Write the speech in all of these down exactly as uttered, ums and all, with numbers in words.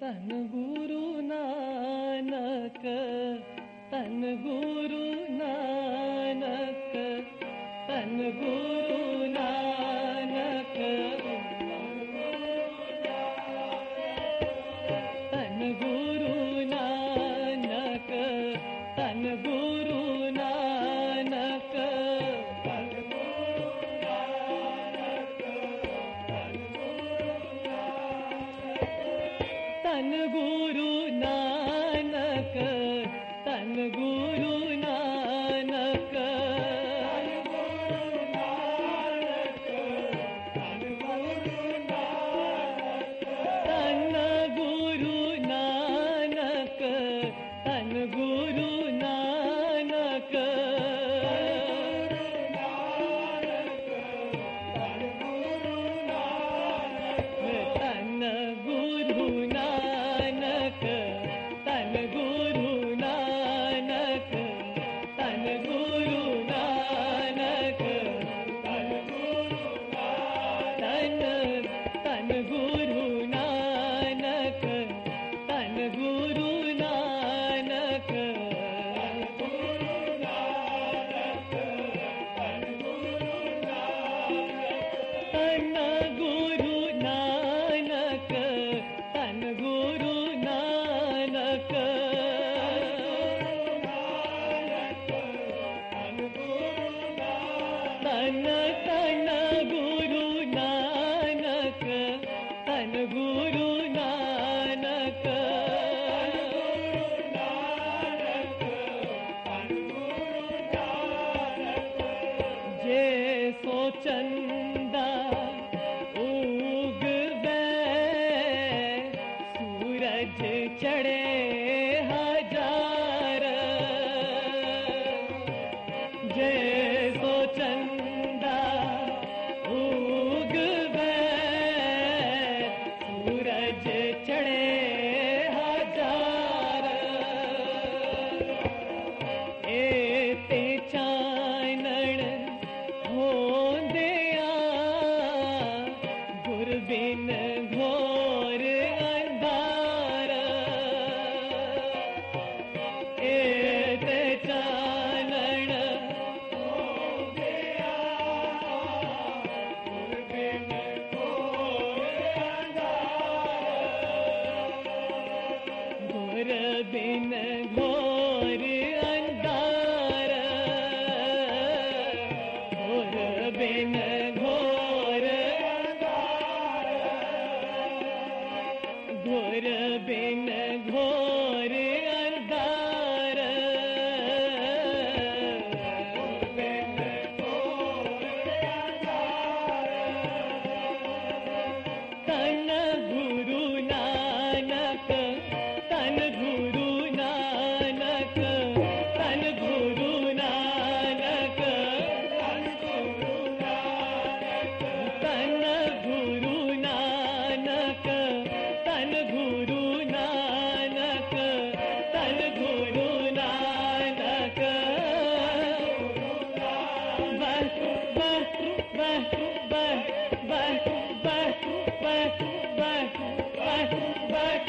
तन गुरु नानक, तन गुरु नानक, तन गुरु नानक, तन गुरु नानक, तन गुरु नानक, तन गुरु नानक, तन गुरु नानक, तन गुरु नानक, तन गुरु नानक, तन गुरु नानक, तन गुरु नानक, तन गुरु नानक, तन तन गुरु नानक, तन गुरु नानक, तन गुरु नानक, तन गुरु नानक, तन तन गुरु नानक, तन गुरु नानक, जे सो चंदा उगवे, सूरज चढ़े हजार, जैसो चंदा उगवे, सूरज चढ़े हजार, एते चानण होंदिया, गुर बिन घोर अंधार, एते चानण होंदिया, गुर बिन घोर अंधार, गुर बिन घोर अंधार, गुर बिन घोर अंधार, गुर बिन घोर अंधार, बिन घोर अंधार, तन गुरु नानक, तन गुरु नानक, तन गुरु नानक, तन गुरु नानक, तन गुरु नानक, तन गुरु नानक, बस बस बस बस बस बस बस बस बस बस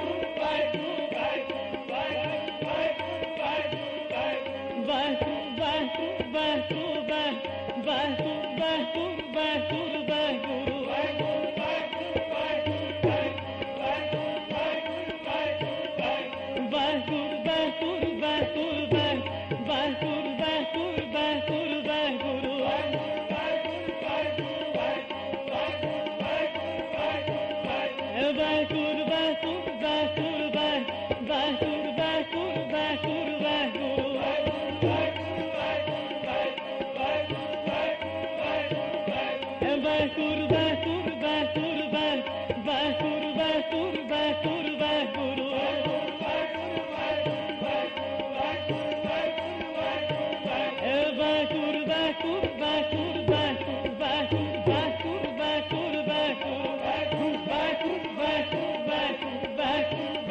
Back,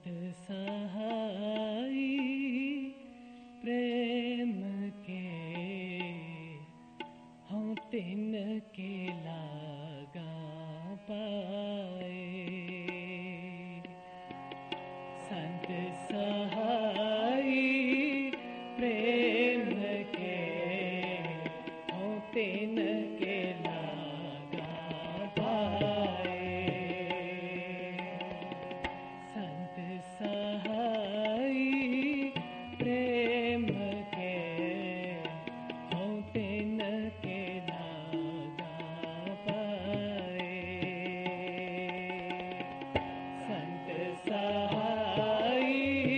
सहाई प्रेम के हों तिन के लागा पाए। संत सहाई प्रेम के हों तिन के लागा पाए। संत सहाई प्रेम के हों तिन के लागा पाए। संत सहाई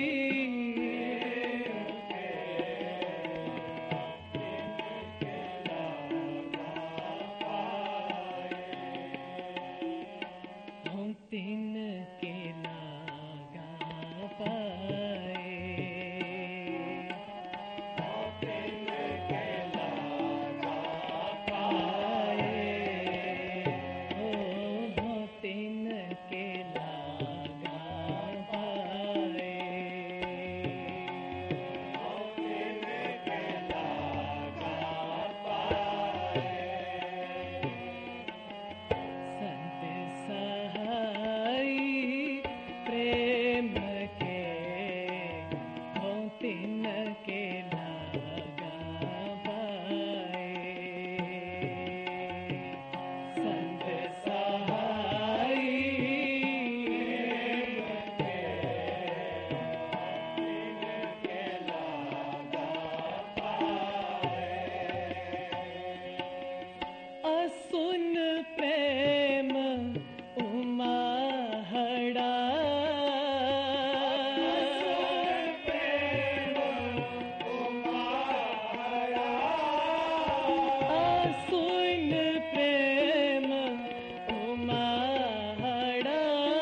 हों तिन के लागा पाए। हो हों तिन के लागा पाए। संत सहाई प्रेम के हों तिन के लागा पाए। संत सहाई असुन प्रेम उमाहड़ा। असुन प्रेम उमाहड़ा।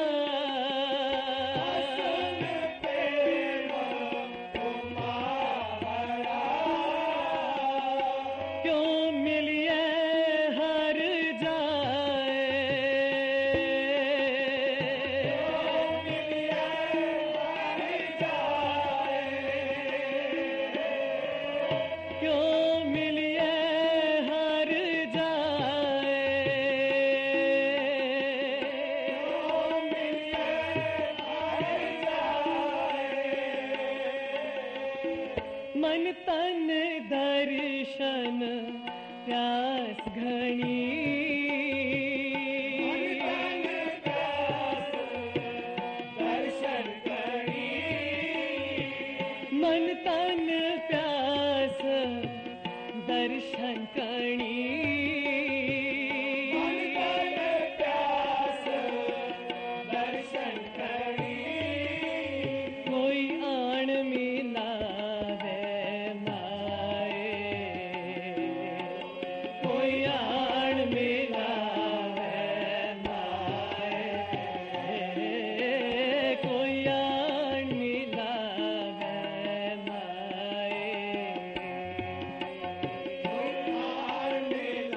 क्यों मिलिए हर जाए। क्यों मिलिए हर जाए। मन तन दर्शन प्यास घनी। मन तन प्यास दर्शन कणी। कोई आण मिलावे माए। कोई आण मिलावे माए। कोई आण मिलावे माए। कोई आण मिलावे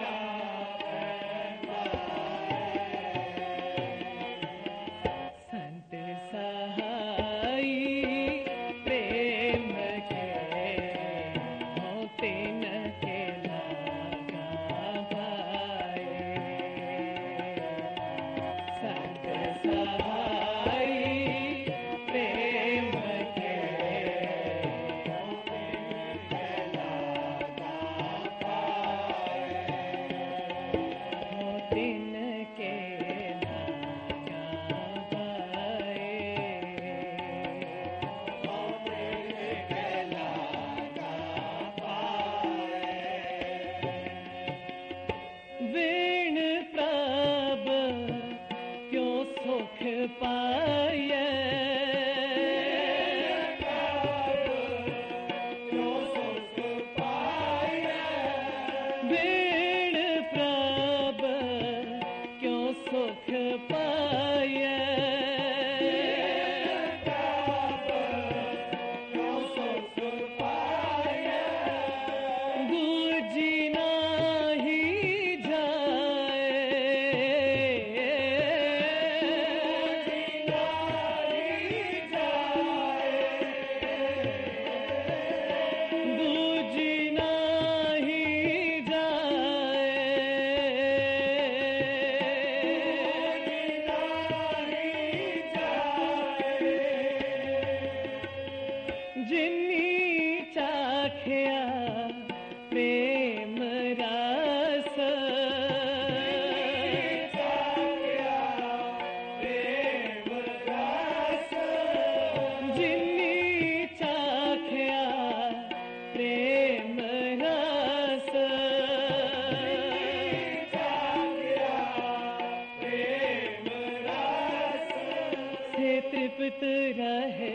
रहे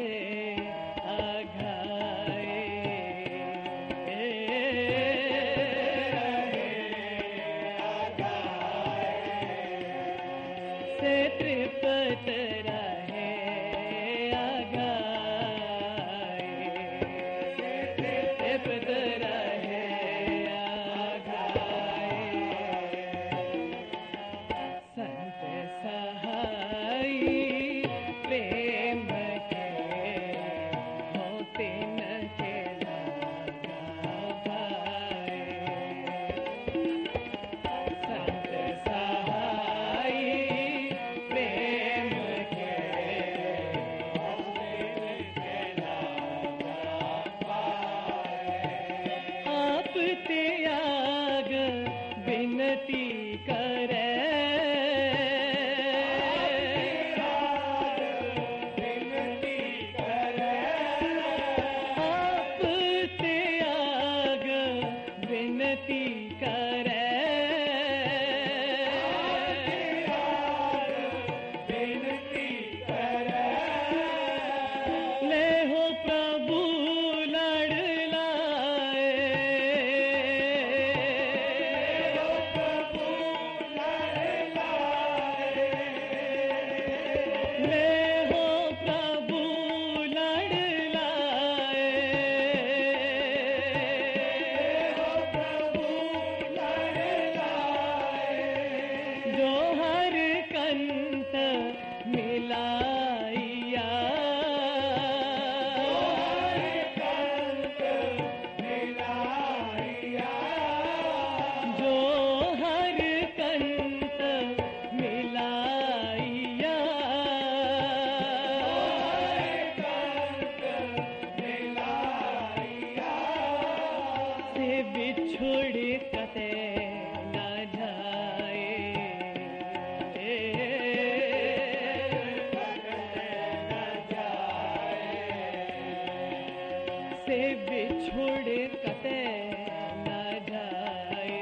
आघाए, से तृप्त रहे आघाए, तृप्त रहे आघाए। संत सहाई प्रेम के होते न के लागा भाए। संत सहाई प्रेम के होते न के लागा भाए। आप त्याग विनती करे, विनती करे, विनती करे। ले हो प्रभु लड़ लाए, ले हो प्रभु लड़ लाए, जो हर कंत मिलाइया, जो हर कंत मिलाइया, से बिछुड़ कते न जाए, से बिछुड़ कते न जाए,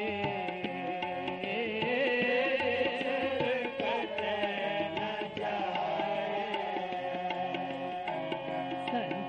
कते न जाए।